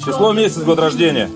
Число, месяц, год рождения.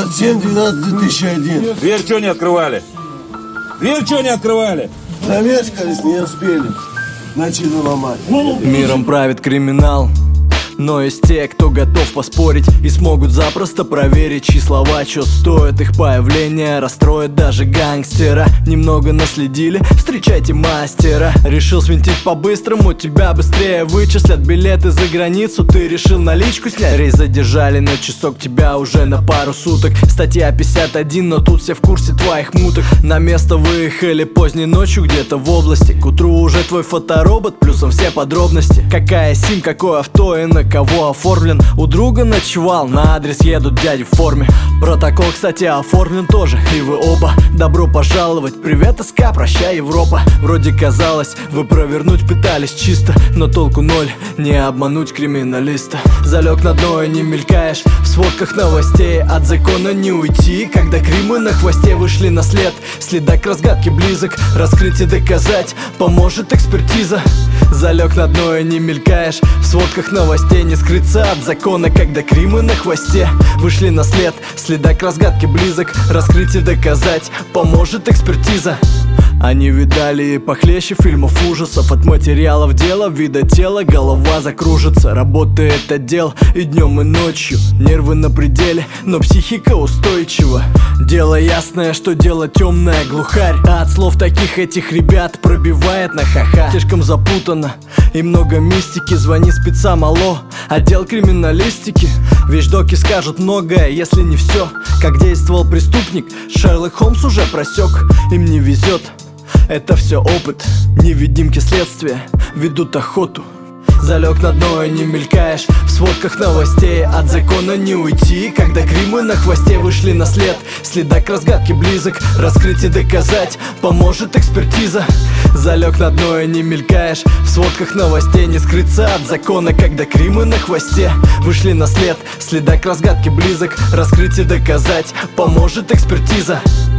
27/12/2001. Дверь что не открывали? Дверь что не открывали? Замешкались, не успели. Начали ломать. Миром правит криминал, но есть те, кто готов поспорить и смогут запросто проверить, чьи слова чё стоят. Их появление расстроит даже гангстера. Немного наследили, встречайте мастера. Решил свинтить по-быстрому, тебя быстрее вычислят. Билеты за границу, ты решил наличку снять. Рейс задержали на часок, тебя уже на пару суток. Статья 51, но тут все в курсе твоих муток. На место выехали поздней ночью где-то в области. К утру уже твой фоторобот, плюсом все подробности. Какая сим, какое авто и на кого оформлен. У друга ночевал, на адрес едут дяди в форме. Протокол, кстати, оформлен тоже, и вы оба. Добро пожаловать, привет СК, прощай Европа. Вроде казалось, вы провернуть пытались чисто, но толку ноль, не обмануть криминалиста. Залег на дно и не мелькаешь в сводках новостей. От закона не уйти, когда кримы на хвосте вышли на след. Следак разгадки близок, раскрыть и доказать поможет экспертиза. Залег на дно и не мелькаешь в сводках новостей. Не скрыться от закона, когда кримы на хвосте вышли на след. Следак разгадки близок, раскрыть и доказать поможет экспертиза. Они видали и похлеще фильмов ужасов. От материалов дела, вида тела, голова закружится. Работает отдел и днем, и ночью. Нервы на пределе, но психика устойчива. Дело ясное, что дело темное, глухарь. А от слов таких этих ребят пробивает на ха-ха. Слишком запутано и много мистики. Звони спецам, алло, отдел криминалистики. Вещдоки скажут многое, если не все. Как действовал преступник, Шерлок Холмс уже просек. Им не везет, это все опыт. Невидимки следствия ведут охоту. Залег на дно и не мелькаешь в сводках новостей. От закона не уйти, когда кримы на хвосте вышли на след. Следак разгадки близок, раскрыть и доказать поможет экспертиза. Залег на дно и не мелькаешь в сводках новостей. Не скрыться от закона, когда кримы на хвосте вышли на след. Следак разгадки близок, раскрыть и доказать поможет экспертиза.